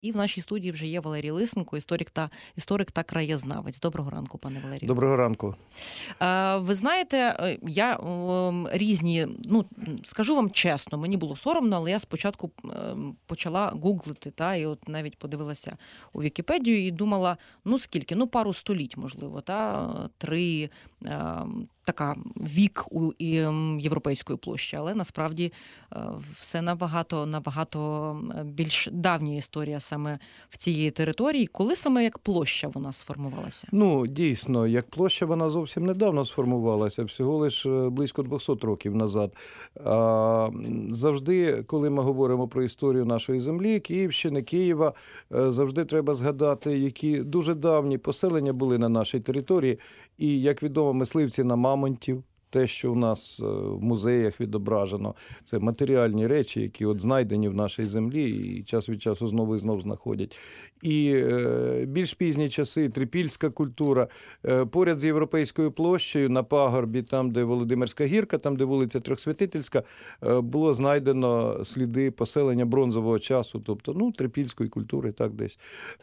І в нашій студії вже є Валерій Лисенко, історик та краєзнавець. Доброго ранку, пане Валерію. Доброго ранку. Ви знаєте, я різні, скажу вам чесно, мені було соромно, але я спочатку почала гуглити, і от навіть подивилася у Вікіпедію і думала, скільки, пару століть, можливо, 3, така вік у Європейської площі, але насправді все набагато більш давня історія саме в цієї території. Коли саме як площа вона сформувалася? Дійсно, як площа вона зовсім недавно сформувалася, всього лише близько 200 років назад. Завжди, коли ми говоримо про історію нашої землі, Київщини, Києва, завжди треба згадати, які дуже давні поселення були на нашій території. І, як відомо, мисливці на мамонтів, те, що у нас в музеях відображено, це матеріальні речі, які знайдені в нашій землі і час від часу знову і знову знаходять. І більш пізні часи, трипільська культура. Поряд з Європейською площею на пагорбі, там, де Володимирська гірка, там, де вулиця Трьохсвятительська, було знайдено сліди поселення бронзового часу, тобто, трипільської культури, так десь.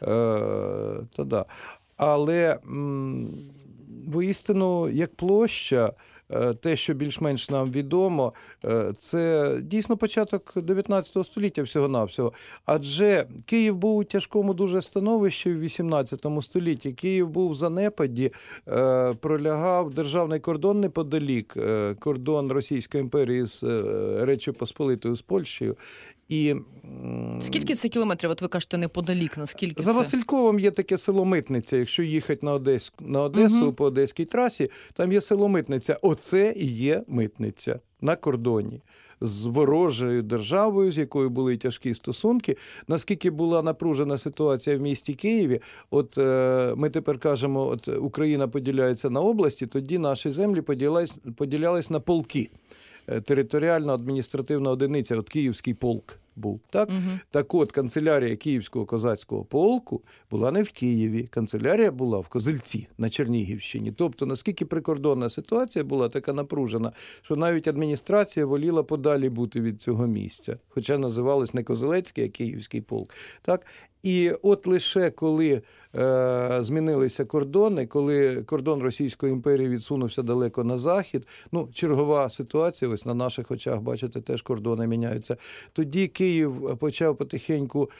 Але воістину, як площа, те, що більш-менш нам відомо, це дійсно початок 19 століття всього-навсього. Адже Київ був у тяжкому дуже становищі в 18 столітті. Київ був в занепаді, пролягав державний кордон неподалік, кордон Російської імперії з Реччю Посполитою, з Польщею. І скільки це кілометрів? От ви кажете, неподалік, наскільки за це? Васильковом є таке село Митниця. Якщо їхати на Одесу по Одеській трасі, там є село Митниця. Оце і є Митниця на кордоні з ворожою державою, з якою були тяжкі стосунки. Наскільки була напружена ситуація в місті Києві, ми тепер кажемо, Україна поділяється на області, тоді наші землі поділялись на полки. Територіально-адміністративна одиниця, Київський полк був. Так? Так от, канцелярія Київського козацького полку була не в Києві, канцелярія була в Козельці на Чернігівщині. Тобто, наскільки прикордонна ситуація була така напружена, що навіть адміністрація воліла подалі бути від цього місця. Хоча називалось не Козелецький, а Київський полк. Так? І от лише коли змінилися кордони, коли кордон Російської імперії відсунувся далеко на захід, чергова ситуація, ось на наших очах, бачите, теж кордони міняються, тоді Київ почав потихеньку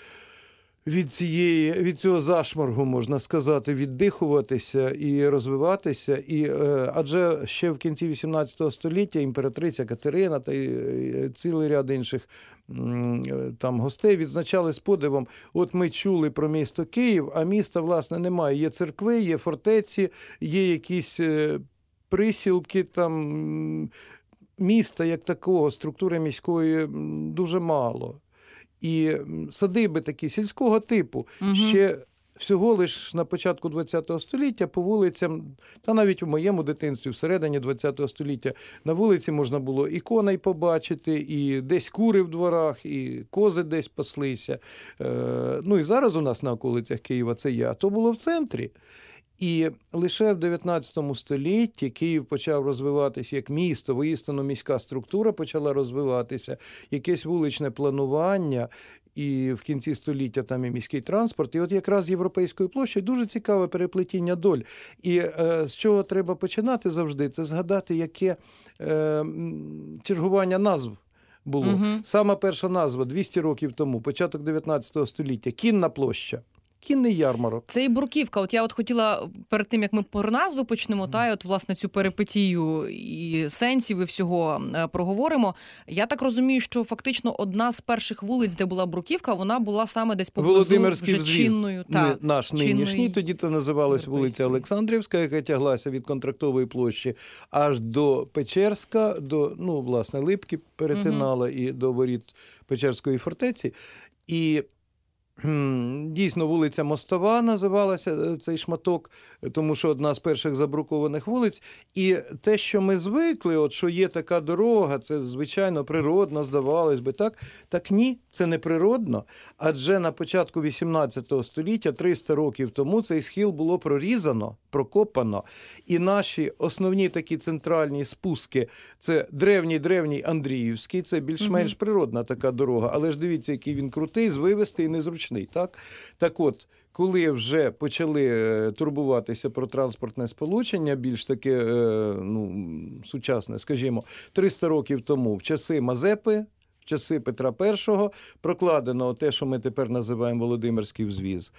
від цього зашморгу, можна сказати, віддихуватися і розвиватися. Адже ще в кінці 18 століття імператриця Катерина та цілий ряд інших гостей відзначали з подивом, ми чули про місто Київ, а міста, власне, немає. Є церкви, є фортеці, є якісь присілки, міста як такого, структури міської дуже мало. І садиби такі сільського типу. Ще всього лиш на початку ХХ століття по вулицям, та навіть у моєму дитинстві, всередині ХХ століття, на вулиці можна було і коней побачити, і десь кури в дворах, і кози десь паслися. І зараз у нас на околицях Києва це є, а то було в центрі. І лише в 19 столітті Київ почав розвиватися як місто, воістину міська структура почала розвиватися, якесь вуличне планування, і в кінці століття там і міський транспорт. І от якраз з Європейською площею дуже цікаве переплетіння доль. І з чого треба починати завжди, це згадати, яке чергування назв було. Сама перша назва 200 років тому, початок 19 століття, Кінна площа. Кінний ярмарок. Це і Бруківка. Я хотіла, перед тим, як ми про назви почнемо, власне, цю перипетію і сенсів і всього проговоримо. Я так розумію, що фактично одна з перших вулиць, де була Бруківка, вона була саме десь поблизу вже чинною. Наш нинішній, тоді це називалось вулиця Олександрівська, яка тяглася від Контрактової площі аж до Печерська, до, власне, Липки перетинала і до воріт Печерської фортеці. І дійсно, вулиця Мостова називалася цей шматок, тому що одна з перших забрукованих вулиць. І те, що ми звикли, що є така дорога, це, звичайно, природно, здавалось би, так? Так ні, це не природно, адже на початку 18 століття, 300 років тому, цей схил було прорізано, прокопано. І наші основні такі центральні спуски – це древній Андріївський, це більш-менш природна така дорога. Але ж дивіться, який він крутий, звивистий і незручний. зручний. Так от, коли вже почали турбуватися про транспортне сполучення, більш таке сучасне, скажімо, 300 років тому, в часи Мазепи, в часи Петра І, прокладено те, що ми тепер називаємо Володимирський взвіз.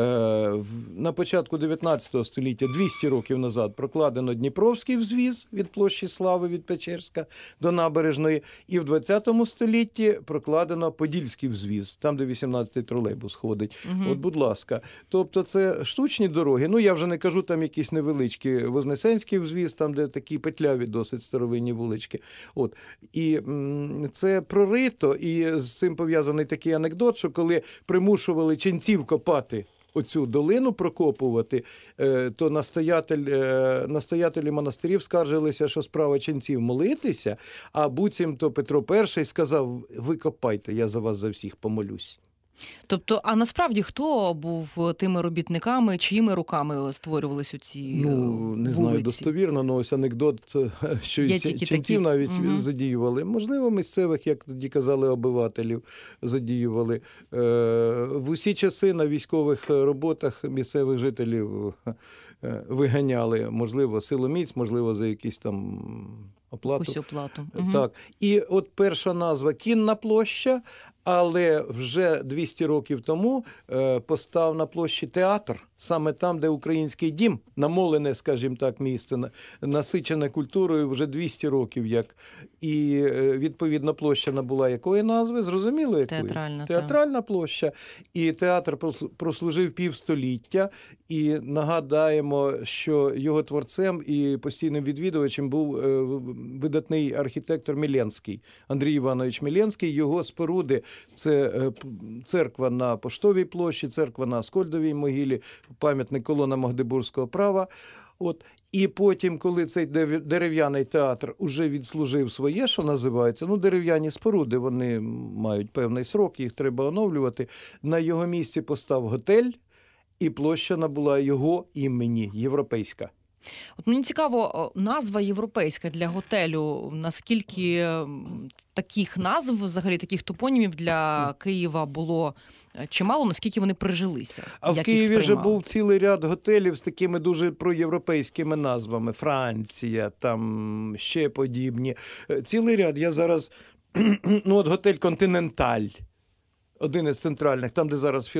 На початку 19 століття, 200 років назад, прокладено Дніпровський взвіз від площі Слави, від Печерська до Набережної. І в 20 столітті прокладено Подільський взвіз, там, де 18-й тролейбус ходить. От, будь ласка. Тобто це штучні дороги. Я вже не кажу, там якісь невеличкі Вознесенський взвіз, там, де такі петляві досить старовинні вулички. От. І це прорито, і з цим пов'язаний такий анекдот, що коли примушували ченців копати оцю долину, прокопувати, то настоятелі монастирів скаржилися, що справа ченців молитися, а буцімто Петро І сказав: ви копайте, я за вас за всіх помолюсь. Тобто, а насправді хто був тими робітниками, чиїми руками створювались оці вулиці? Не знаю достовірно, але ось анекдот, що і ченців навіть задіювали. Можливо, місцевих, як тоді казали, обивателів задіювали. В усі часи на військових роботах місцевих жителів виганяли, можливо, силоміць, можливо, за якісь там оплату. Так. І от перша назва Кінна площа, але вже 200 років тому постав на площі театр, саме там, де Український дім, намолене, скажімо так, місце, насичене культурою вже 200 років як. І, відповідно, площа набула якої назви? Зрозуміло, якої? Театральна площа. І театр прослужив півстоліття. І нагадаємо, що його творцем і постійним відвідувачем був видатний архітектор Міленський, Андрій Іванович Міленський. Його споруди – це церква на Поштовій площі, церква на Аскольдовій могилі, пам'ятник колона Магдебурзького права. От. І потім, коли цей дерев'яний театр уже відслужив своє, що називається, дерев'яні споруди, вони мають певний срок, їх треба оновлювати, на його місці постав готель, і площа набула його імені, європейська. От мені цікаво, назва європейська для готелю, наскільки таких назв, взагалі таких топонімів для Києва було чимало, наскільки вони прижилися? А в Києві вже був цілий ряд готелів з такими дуже проєвропейськими назвами. Франція, там ще подібні. Цілий ряд. Я зараз, от готель «Континенталь». Один із центральних, там,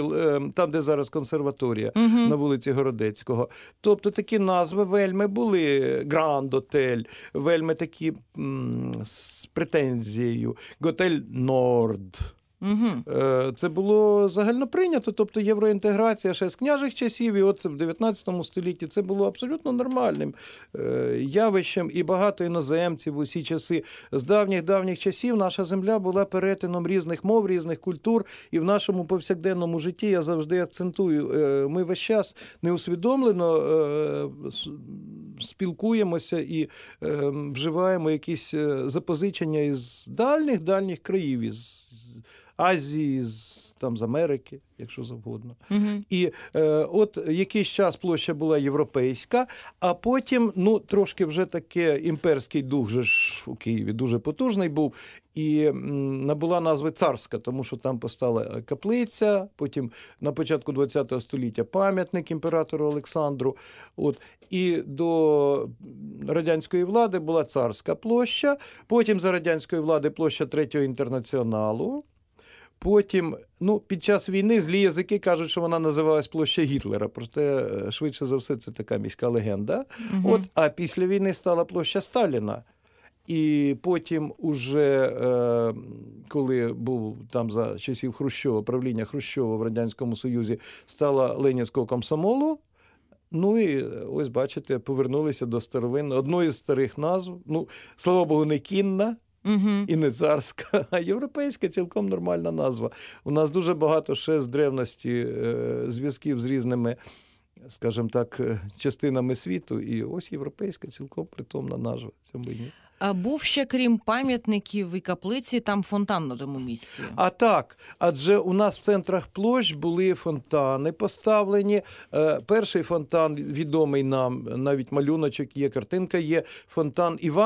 де зараз консерваторія, на вулиці Городецького. Тобто такі назви вельми були. Гранд-отель, вельми такі з претензією. Готель Норд. Це було загально прийнято, тобто євроінтеграція ще з княжих часів, і от в 19 столітті це було абсолютно нормальним явищем, і багато іноземців у всі часи. З давніх часів наша земля була перетином різних мов, різних культур, і в нашому повсякденному житті, я завжди акцентую, ми весь час неусвідомлено спілкуємося і вживаємо якісь запозичення із дальніх країв, із Азії, з Америки, якщо завгодно. І от якийсь час площа була європейська, а потім, трошки вже таке імперський дух же ж у Києві дуже потужний був, і набула назви царська, тому що там постала каплиця, потім на початку ХХ століття пам'ятник імператору Олександру. От. І до радянської влади була царська площа, потім за радянської влади площа Третього інтернаціоналу. Потім, під час війни злі язики кажуть, що вона називалась площа Гітлера, проте, швидше за все, це така міська легенда. От, а після війни стала площа Сталіна. І потім уже, коли був там за часів Хрущова, правління Хрущова в Радянському Союзі, стала Ленінського комсомолу. І ось, бачите, повернулися до старовинного, одної з старих назв, слава Богу, не Кінна, і не царська, а європейська, цілком нормальна назва. У нас дуже багато ще з древності зв'язків з різними, скажімо так, частинами світу. І ось європейська, цілком притомна назва цьому ні. А був ще, крім пам'ятників і каплиці, там фонтан на тому місці? А так, адже у нас в центрах площ були фонтани поставлені. Перший фонтан відомий нам, навіть малюночок є, картинка є, фонтан Іван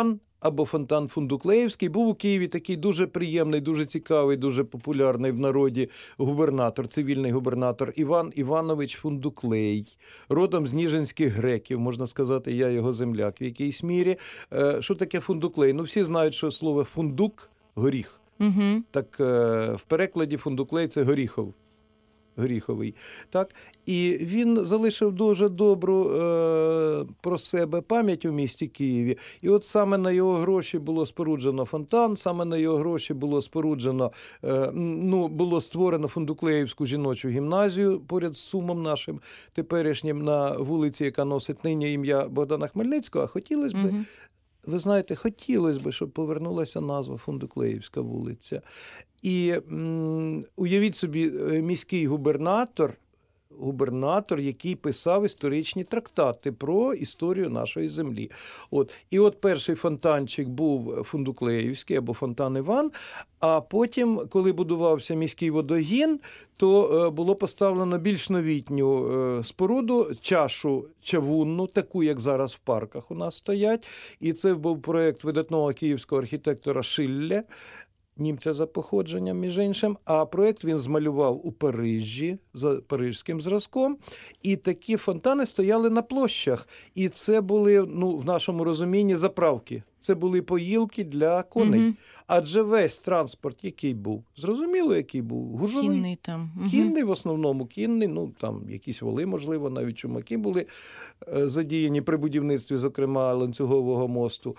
або фонтан Фундуклеївський. Був у Києві такий дуже приємний, дуже цікавий, дуже популярний в народі губернатор, цивільний губернатор Іван Іванович Фундуклей, родом з ніжинських греків, можна сказати, я його земляк в якійсь мірі. Що таке Фундуклей? Ну, всі знають, що слово фундук – горіх. Угу. Так в перекладі Фундуклей – це горіховий. Так? І він залишив дуже добру про себе пам'ять у місті Києві. І от саме на його гроші було споруджено фонтан, саме на його гроші було було створено Фундуклеївську жіночу гімназію поряд з ЦУМом нашим теперішнім на вулиці, яка носить нині ім'я Богдана Хмельницького. А хотілося б, ви знаєте, хотілося б, щоб повернулася назва Фундуклеївська вулиця. І уявіть собі, міський губернатор, який писав історичні трактати про історію нашої землі. І от перший фонтанчик був Фундуклеївський або фонтан Іван, а потім, коли будувався міський водогін, то було поставлено більш новітню споруду, чашу чавунну, таку, як зараз в парках у нас стоять. І це був проєкт видатного київського архітектора Шилле, німця за походженням, між іншим, а проєкт він змалював у Парижі за парижським зразком, і такі фонтани стояли на площах. І це були, в нашому розумінні, заправки. Це були поїлки для коней. Адже весь транспорт, який був, зрозуміло, який був, гужовий. Кінний там. Кінний, в основному кінний, там якісь воли, можливо, навіть чумаки були задіяні при будівництві, зокрема, ланцюгового мосту.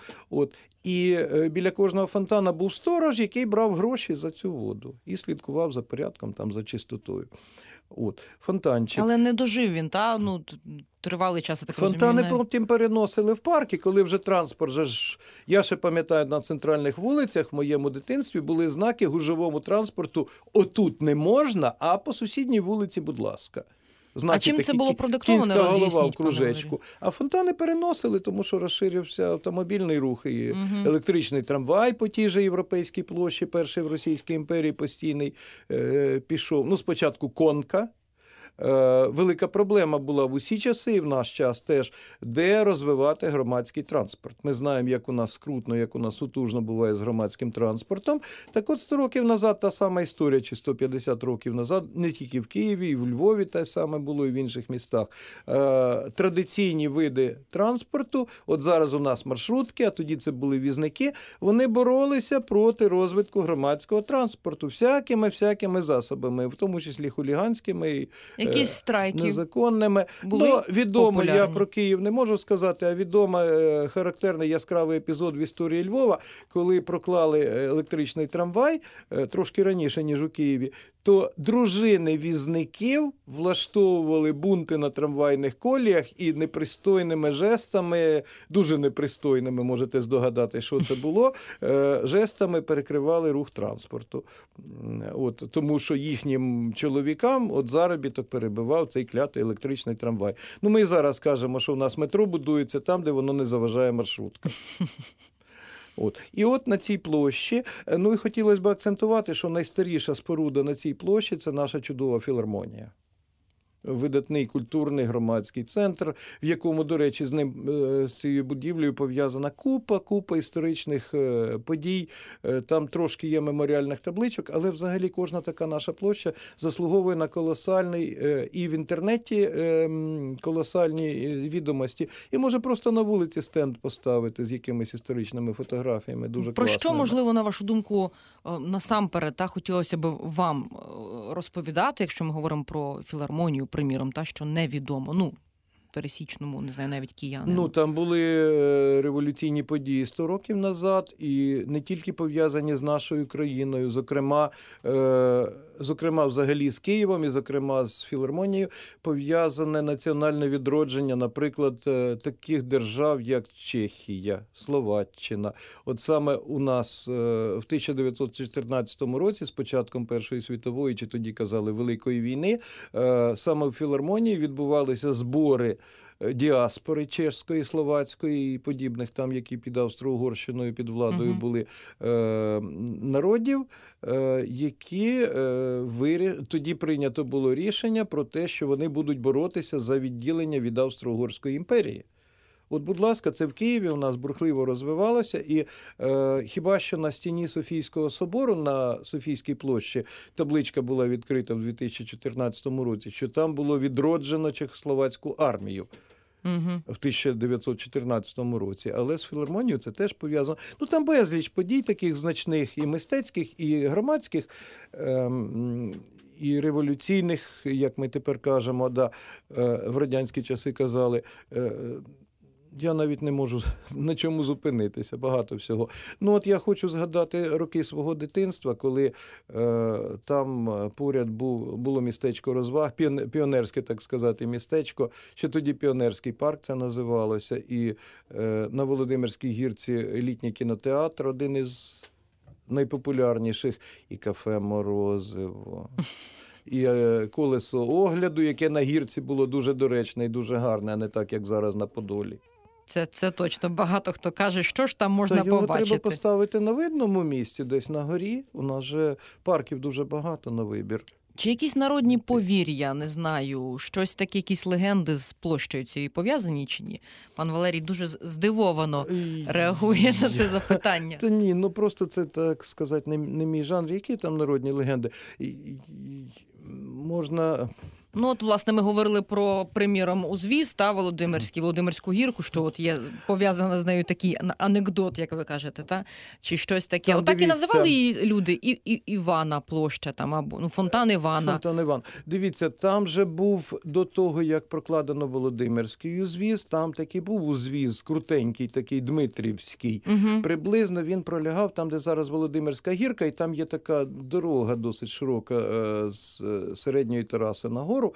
І біля кожного фонтана був сторож, який брав гроші за цю воду і слідкував за порядком, за чистотою. Фонтанчик. Але не дожив він, тривалий час, я так розумію. Фонтани потім переносили в парки, коли вже транспорт, я ще пам'ятаю, на центральних вулицях в моєму дитинстві були знаки гужовому транспорту «отут не можна, а по сусідній вулиці, будь ласка». А чим це було продиктовано, кінська голова в роз'ясніть, кружечку. А фонтани переносили, тому що розширився автомобільний рух і електричний трамвай по тій же Європейській площі, перший в Російській імперії постійний пішов. Спочатку конка. Велика проблема була в усі часи, і в наш час теж, де розвивати громадський транспорт. Ми знаємо, як у нас скрутно, як у нас сутужно буває з громадським транспортом. Так от 100 років назад та сама історія, чи 150 років назад, не тільки в Києві, і в Львові те саме було, і в інших містах. Традиційні види транспорту, от зараз у нас маршрутки, а тоді це були візники, вони боролися проти розвитку громадського транспорту всякими засобами, в тому числі хуліганськими, якісь страйки незаконними. були відомо, популярні. Я про Київ не можу сказати, а відомо характерний яскравий епізод в історії Львова, коли проклали електричний трамвай, трошки раніше, ніж у Києві, то дружини візників влаштовували бунти на трамвайних коліях і непристойними жестами, дуже непристойними, можете здогадати, що це було, жестами перекривали рух транспорту. Тому що їхнім чоловікам заробіток перебивав цей клятий електричний трамвай. Ми і зараз кажемо, що у нас метро будується там, де воно не заважає маршруткам. І на цій площі, і хотілося б акцентувати, що найстаріша споруда на цій площі – це наша чудова філармонія. Видатний культурний громадський центр, в якому, до речі, з цією будівлею пов'язана купа історичних подій. Там трошки є меморіальних табличок, але взагалі кожна така наша площа заслуговує на колосальний і в інтернеті колосальні відомості. І може просто на вулиці стенд поставити з якимись історичними фотографіями. Дуже про класними. що, можливо, на вашу думку, насамперед, хотілося б вам розповідати, якщо ми говоримо про філармонію, приміром, що невідомо, пересічному, не знаю, навіть киянину. Там були революційні події 100 років назад, і не тільки пов'язані з нашою країною, зокрема взагалі з Києвом і, зокрема, з філармонією, пов'язане національне відродження, наприклад, таких держав, як Чехія, Словаччина. От саме у нас в 1914 році, з початком Першої світової, чи тоді казали Великої війни, саме в філармонії відбувалися збори діаспори чеської, словацької і подібних там, які під Австро-Угорщиною, під владою були народів, які тоді прийнято було рішення про те, що вони будуть боротися за відділення від Австро-Угорської імперії. От, будь ласка, це в Києві у нас бурхливо розвивалося, і хіба що на стіні Софійського собору на Софійській площі табличка була відкрита в 2014 році, що там було відроджено Чехословацьку армію. В 1914 році. Але з філармонією це теж пов'язано. Ну, там безліч подій таких значних, і мистецьких, і громадських, і революційних, як ми тепер кажемо, в радянські часи казали. Я навіть не можу на чому зупинитися, багато всього. Ну, от я хочу згадати роки свого дитинства, коли там поряд було містечко розваг, піонерське, так сказати, містечко. Ще тоді Піонерський парк це називалося. І на Володимирській гірці літній кінотеатр, один із найпопулярніших, і кафе «Морозиво». І колесо огляду, яке на гірці було дуже доречне і дуже гарне, а не так, як зараз на Подолі. Це точно. Багато хто каже, що ж там можна його побачити. Треба поставити на видному місці, десь на горі. У нас же парків дуже багато на вибір. Чи якісь народні повір'я, не знаю, щось таке, якісь легенди з площею цією пов'язані чи ні? Пан Валерій дуже здивовано реагує на це запитання. Та ні, ну просто це, так сказати, не мій жанр. Які там народні легенди? Можна... Ну, от, власне, ми говорили про, приміром, узвіз та Володимирську гірку, що от є пов'язано з нею такий анекдот, як ви кажете, та? Чи щось таке. Там, отак і називали її люди, Івана площа, там, або фонтан Івана. Фонтан Іван. Дивіться, там же був до того, як прокладено Володимирський узвіз, там такий був узвіз, крутенький, такий Дмитрівський. Приблизно він пролягав там, де зараз Володимирська гірка, і там є така дорога досить широка з середньої тераси нагору.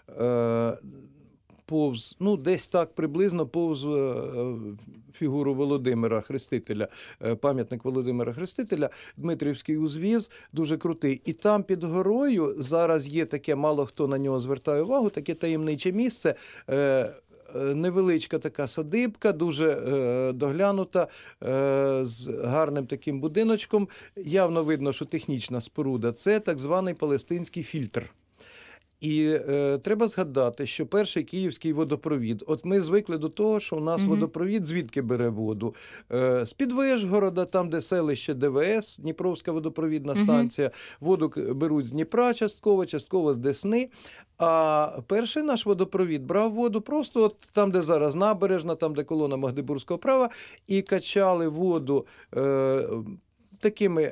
Повз, ну, десь так приблизно повз фігуру Володимира Хрестителя, пам'ятник Володимира Хрестителя, Дмитрівський узвіз, дуже крутий. І там під горою зараз є таке, мало хто на нього звертає увагу, таке таємниче місце, невеличка така садибка, дуже доглянута, з гарним таким будиночком. Явно видно, що технічна споруда. Це так званий палестинський фільтр. І треба згадати, що перший київський водопровід, от ми звикли до того, що у нас водопровід звідки бере воду? З-під Вишгорода, там, де селище ДВС, Дніпровська водопровідна станція, воду беруть з Дніпра частково з Десни, а перший наш водопровід брав воду просто от там, де зараз Набережна, там, де колона Магдебурзького права, і качали воду такими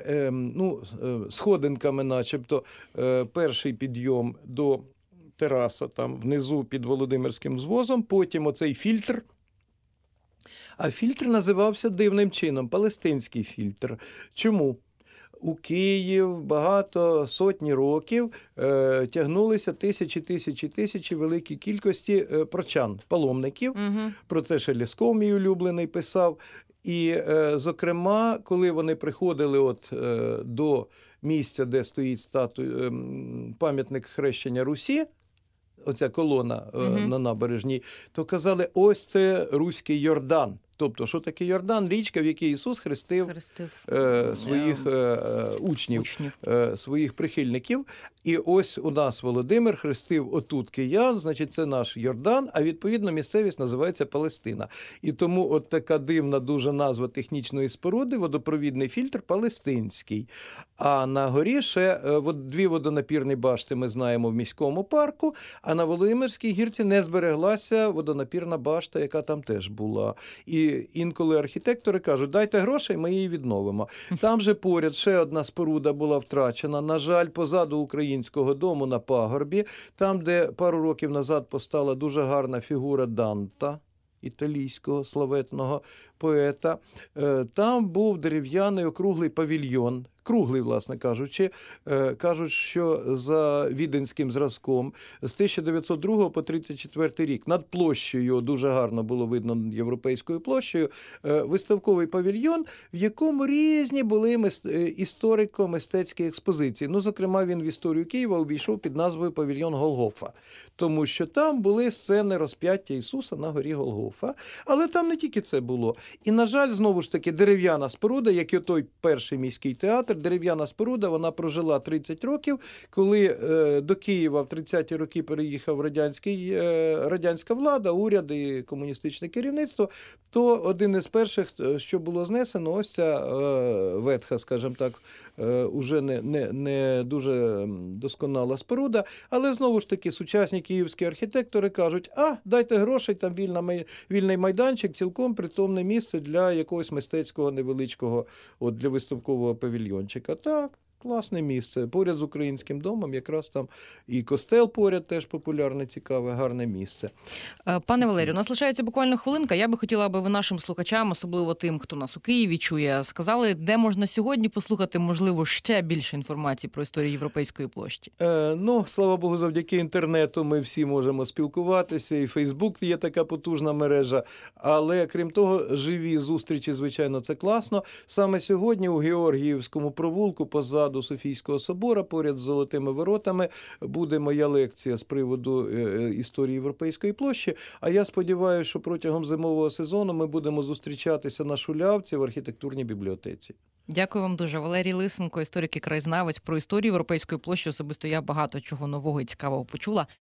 сходинками, начебто, перший підйом до тераса там внизу під Володимирським звозом, потім оцей фільтр. А фільтр називався дивним чином – палестинський фільтр. Чому? У Київ багато, сотні років тягнулися тисячі великі кількості прочан, паломників. Про це ще Лєсков, мій улюблений, писав. І, зокрема, коли вони приходили до місця, де стоїть пам'ятник хрещення Русі, оця колона на набережній, то казали, ось це руський Йордан. Тобто, що таке Йордан? Річка, в якій Ісус хрестив своїх учнів, своїх прихильників. І ось у нас Володимир хрестив отут киян, значить, це наш Йордан, а відповідно місцевість називається Палестина. І тому от така дивна дуже назва технічної споруди – водопровідний фільтр палестинський. А на горі ще дві водонапірні башти ми знаємо в міському парку, а на Володимирській гірці не збереглася водонапірна башта, яка там теж була. І інколи архітектори кажуть, дайте грошей, ми її відновимо. Там же поряд ще одна споруда була втрачена, на жаль, позаду Українського дому на пагорбі, там, де пару років назад постала дуже гарна фігура Данта, італійського славетного поета. Там був дерев'яний округлий павільйон, круглий, власне кажучи, кажуть, що за віденським зразком з 1902 по 1934 рік над площею, дуже гарно було видно європейською площею, виставковий павільйон, в якому різні були історико-мистецькі експозиції. Ну, зокрема, він в історію Києва увійшов під назвою «Павільйон Голгофа», тому що там були сцени розп'яття Ісуса на горі Голгофа, але там не тільки це було. І, на жаль, знову ж таки, дерев'яна споруда, як і той перший міський театр, Супер, дерев'яна споруда, вона прожила 30 років. Коли до Києва в 30-ті роки переїхав радянська влада, уряд і комуністичне керівництво, то один із перших, що було знесено, ось ця ветха, скажімо так, уже не дуже досконала споруда, але знову ж таки сучасні київські архітектори кажуть, дайте грошей, там вільний майданчик, цілком притомне місце для якогось мистецького невеличкого, для виставкового павільйончика. Так. Класне місце. Поряд з Українським домом, якраз там і костел поряд теж популярне, цікаве, гарне місце. Пане Валерію, у нас лишається буквально хвилинка. Я би хотіла, аби ви нашим слухачам, особливо тим, хто нас у Києві чує, сказали, де можна сьогодні послухати, можливо, ще більше інформації про історію Європейської площі. Слава Богу, завдяки інтернету ми всі можемо спілкуватися, і Фейсбук є така потужна мережа, але, крім того, живі зустрічі, звичайно, це класно. Саме сьогодні у Георгіївському провулку, позаду Софійського собора, поряд з Золотими воротами, буде моя лекція з приводу історії Європейської площі. А я сподіваюся, що протягом зимового сезону ми будемо зустрічатися на Шулявці в архітектурній бібліотеці. Дякую вам дуже. Валерій Лисенко, історик і краєзнавець. Про історію Європейської площі особисто я багато чого нового і цікавого почула.